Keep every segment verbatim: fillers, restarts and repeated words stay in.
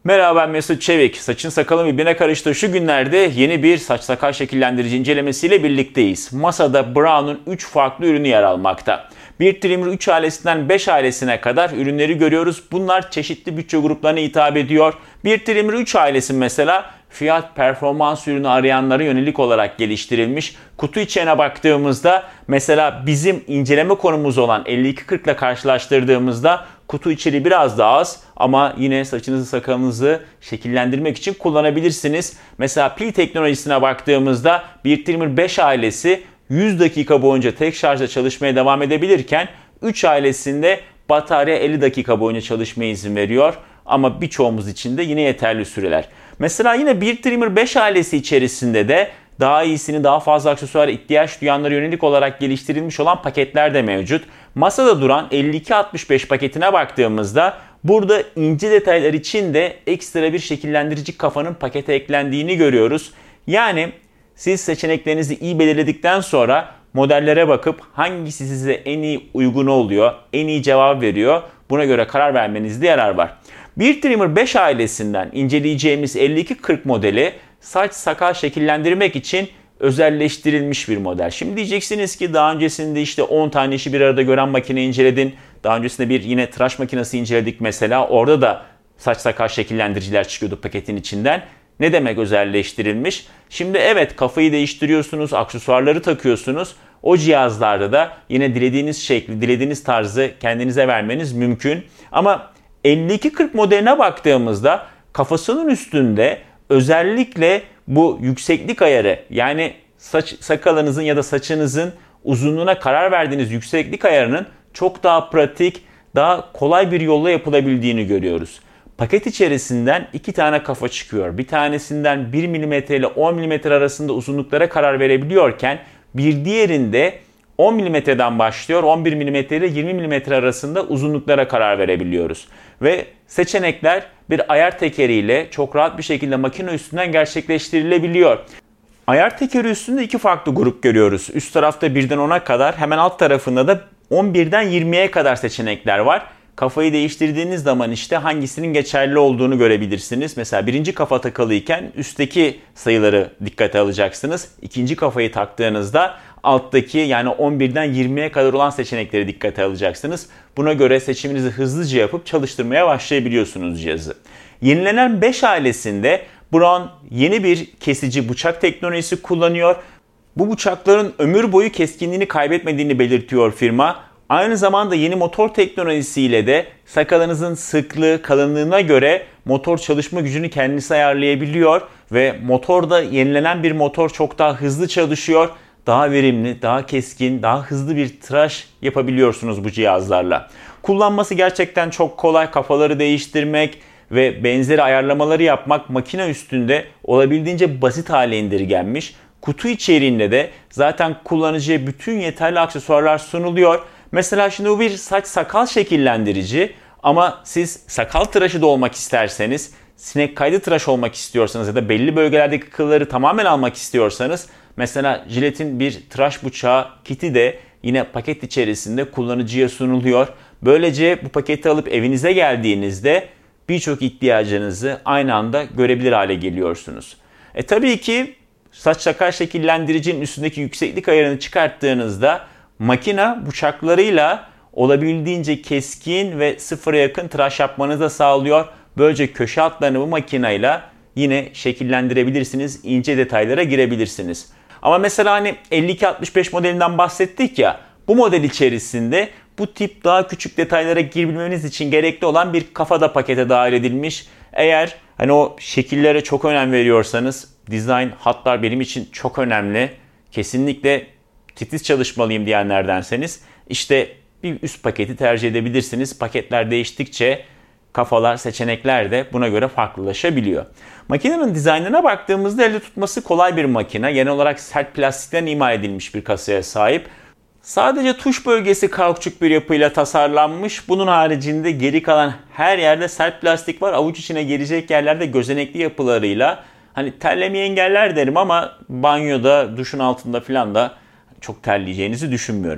Merhaba, ben Mesut Çevik. Saçın sakalın birbirine karıştığı şu günlerde yeni bir saç sakal şekillendirici incelemesiyle birlikteyiz. Masada Braun'un üç farklı ürünü yer almakta. bir Trimmer üç ailesinden beş ailesine kadar ürünleri görüyoruz. Bunlar çeşitli bütçe gruplarına hitap ediyor. bir Trimmer üç ailesi mesela fiyat performans ürünü arayanlara yönelik olarak geliştirilmiş. Kutu içine baktığımızda mesela bizim inceleme konumuz olan elli iki kırk ile karşılaştırdığımızda kutu içeriği biraz daha az ama yine saçınızı sakalınızı şekillendirmek için kullanabilirsiniz. Mesela pil teknolojisine baktığımızda bir Trimmer beş ailesi yüz dakika boyunca tek şarjla çalışmaya devam edebilirken üç ailesinde batarya elli dakika boyunca çalışmaya izin veriyor. Ama birçoğumuz için de yine yeterli süreler. Mesela yine bir Trimmer beş ailesi içerisinde de daha iyisini, daha fazla aksesuara ihtiyaç duyanlara yönelik olarak geliştirilmiş olan paketler de mevcut. Masada duran elli iki altmış beş paketine baktığımızda burada ince detaylar için de ekstra bir şekillendirici kafanın pakete eklendiğini görüyoruz. Yani siz seçeneklerinizi iyi belirledikten sonra modellere bakıp hangisi size en iyi uygun oluyor, en iyi cevap veriyor, buna göre karar vermenizde yarar var. bir Trimmer beş ailesinden inceleyeceğimiz elli iki kırk modeli saç sakal şekillendirmek için özelleştirilmiş bir model. Şimdi diyeceksiniz ki daha öncesinde işte on tane işi bir arada gören makine inceledin. Daha öncesinde bir yine tıraş makinesi inceledik mesela. Orada da saç sakal şekillendiriciler çıkıyordu paketin içinden. Ne demek özelleştirilmiş? Şimdi evet, kafayı değiştiriyorsunuz, aksesuarları takıyorsunuz. O cihazlarda da yine dilediğiniz şekli, dilediğiniz tarzı kendinize vermeniz mümkün. Ama elli iki kırk modeline baktığımızda kafasının üstünde özellikle bu yükseklik ayarı, yani saç sakalınızın ya da saçınızın uzunluğuna karar verdiğiniz yükseklik ayarının çok daha pratik, daha kolay bir yolla yapılabildiğini görüyoruz. Paket içerisinden iki tane kafa çıkıyor. Bir tanesinden bir milimetre ile on milimetre arasında uzunluklara karar verebiliyorken bir diğerinde on milimetreden başlıyor, on bir milimetre ile yirmi milimetre arasında uzunluklara karar verebiliyoruz. Ve seçenekler bir ayar tekeriyle çok rahat bir şekilde makine üstünden gerçekleştirilebiliyor. Ayar tekeri üstünde iki farklı grup görüyoruz. Üst tarafta birden ona kadar, hemen alt tarafında da on birden yirmiye kadar seçenekler var. Kafayı değiştirdiğiniz zaman işte hangisinin geçerli olduğunu görebilirsiniz. Mesela birinci kafa takılıyken üstteki sayıları dikkate alacaksınız. İkinci kafayı taktığınızda alttaki, yani on birden yirmiye kadar olan seçenekleri dikkate alacaksınız. Buna göre seçiminizi hızlıca yapıp çalıştırmaya başlayabiliyorsunuz cihazı. Yenilenen beş ailesinde Braun yeni bir kesici bıçak teknolojisi kullanıyor. Bu bıçakların ömür boyu keskinliğini kaybetmediğini belirtiyor firma. Aynı zamanda yeni motor teknolojisiyle de sakalınızın sıklığı, kalınlığına göre motor çalışma gücünü kendisi ayarlayabiliyor ve motorda yenilenen bir motor çok daha hızlı çalışıyor. Daha verimli, daha keskin, daha hızlı bir tıraş yapabiliyorsunuz bu cihazlarla. Kullanması gerçekten çok kolay. Kafaları değiştirmek ve benzeri ayarlamaları yapmak makine üstünde olabildiğince basit hale indirgenmiş. Kutu içeriğinde de zaten kullanıcıya bütün yeterli aksesuarlar sunuluyor. Mesela şimdi bu bir saç sakal şekillendirici ama siz sakal tıraşı da olmak isterseniz, sinek kaydı tıraş olmak istiyorsanız ya da belli bölgelerdeki kılları tamamen almak istiyorsanız mesela Gillette'in bir tıraş bıçağı kiti de yine paket içerisinde kullanıcıya sunuluyor. Böylece bu paketi alıp evinize geldiğinizde birçok ihtiyacınızı aynı anda görebilir hale geliyorsunuz. E tabii ki saç sakal şekillendiricinin üstündeki yükseklik ayarını çıkarttığınızda makina bıçaklarıyla olabildiğince keskin ve sıfıra yakın tıraş yapmanızı da sağlıyor. Böylece köşe hatlarını bu makinayla yine şekillendirebilirsiniz, ince detaylara girebilirsiniz. Ama mesela hani elli iki altmış beş modelinden bahsettik ya, bu model içerisinde bu tip daha küçük detaylara girebilmeniz için gerekli olan bir kafa da pakete dahil edilmiş. Eğer hani o şekillere çok önem veriyorsanız, dizayn, hatlar benim için çok önemli, kesinlikle titiz çalışmalıyım diyenlerdenseniz işte bir üst paketi tercih edebilirsiniz. Paketler değiştikçe kafalar, seçenekler de buna göre farklılaşabiliyor. Makinenin dizaynına baktığımızda elde tutması kolay bir makine. Genel olarak sert plastikten imal edilmiş bir kasaya sahip. Sadece tuş bölgesi kauçuk bir yapıyla tasarlanmış. Bunun haricinde geri kalan her yerde sert plastik var. Avuç içine girecek yerlerde gözenekli yapılarıyla. Hani terlemeyi engeller derim ama banyoda, duşun altında falan da çok terleyeceğinizi düşünmüyorum.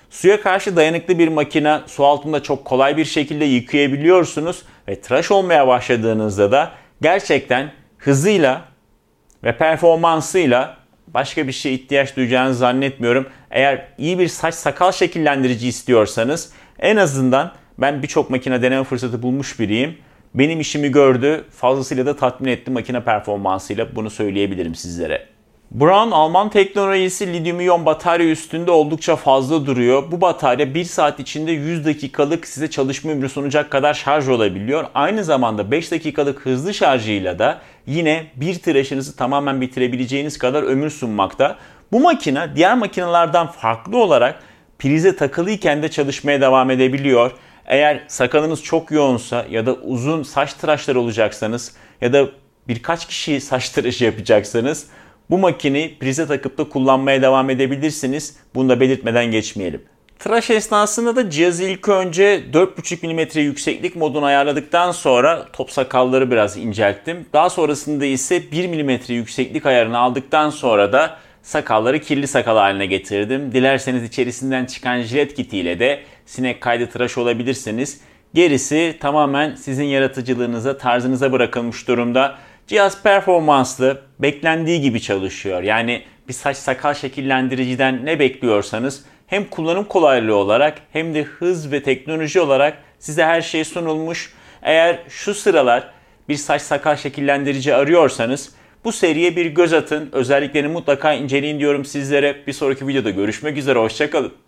Suya karşı dayanıklı bir makine, su altında çok kolay bir şekilde yıkayabiliyorsunuz ve tıraş olmaya başladığınızda da gerçekten hızıyla ve performansıyla başka bir şeye ihtiyaç duyacağınızı zannetmiyorum. Eğer iyi bir saç sakal şekillendirici istiyorsanız en azından ben birçok makine deneme fırsatı bulmuş biriyim. Benim işimi gördü, fazlasıyla da tatmin etti makine performansıyla, bunu söyleyebilirim sizlere. Braun Alman teknolojisi lityum iyon batarya üstünde oldukça fazla duruyor. Bu batarya bir saat içinde yüz dakikalık size çalışma ömrü sunacak kadar şarj olabiliyor. Aynı zamanda beş dakikalık hızlı şarjıyla da yine bir tıraşınızı tamamen bitirebileceğiniz kadar ömür sunmakta. Bu makine diğer makinelerden farklı olarak prize takılıyken de çalışmaya devam edebiliyor. Eğer sakalınız çok yoğunsa ya da uzun saç tıraşları olacaksanız ya da birkaç kişi saç tıraşı yapacaksanız bu makineyi prize takıp da kullanmaya devam edebilirsiniz. Bunu da belirtmeden geçmeyelim. Tıraş esnasında da cihazı ilk önce dört buçuk milimetre yükseklik modunu ayarladıktan sonra top sakalları biraz incelttim. Daha sonrasında ise bir milimetre yükseklik ayarını aldıktan sonra da sakalları kirli sakal haline getirdim. Dilerseniz içerisinden çıkan jilet kitiyle de sinek kaydı tıraş olabilirsiniz. Gerisi tamamen sizin yaratıcılığınıza, tarzınıza bırakılmış durumda. Cihaz performanslı, beklendiği gibi çalışıyor. Yani bir saç sakal şekillendiriciden ne bekliyorsanız hem kullanım kolaylığı olarak hem de hız ve teknoloji olarak size her şey sunulmuş. Eğer şu sıralar bir saç sakal şekillendirici arıyorsanız bu seriye bir göz atın. Özelliklerini mutlaka inceleyin diyorum sizlere. Bir sonraki videoda görüşmek üzere, hoşça kalın.